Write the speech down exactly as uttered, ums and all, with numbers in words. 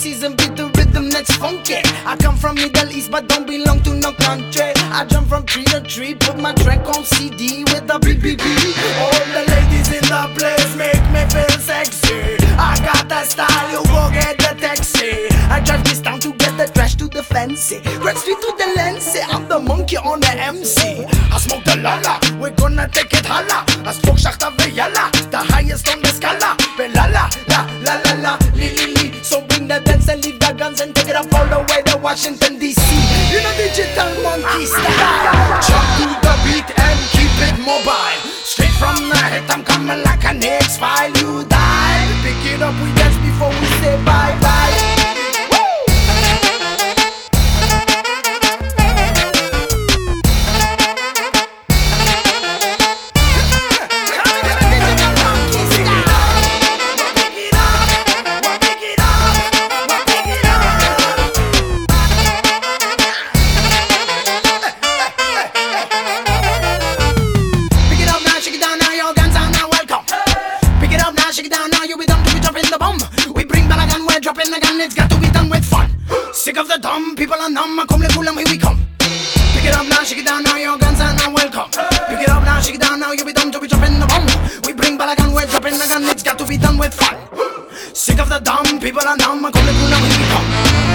season beat the rhythm that's funky. I come from Middle East but don't belong to no country. I jump from tree to tree, put my track on C D with the B B B. All the ladies in the place make me feel sexy. I got that style, you go get the taxi. I drive this town to get the trash to the fancy. Red Street to the Lancy, I'm the monkey on the M C. I smoke the lala, we're gonna take it holla. I smoke Shachta Veyala, the highest on the scala. Belala, la la la la, li li li. So bring the dance and leave the guns and take it up all the way to Washington D C. You know digital monkey style. Jump to the beat and keep it mobile. Straight from the head, I'm coming like an X-File. You die, pick it up, we dance before we say bye bye. It's got to be done with fun. Sick of the dumb, people are numb. Come let here we come. Pick it up now, shake it down now. Your guns are now welcome. Pick it up now, shake it down now. You be dumb to be dropping the bomb. We bring balagan, we're dropping the gun. It's got to be done with fun. Sick of the dumb, people are numb. Come let here we come.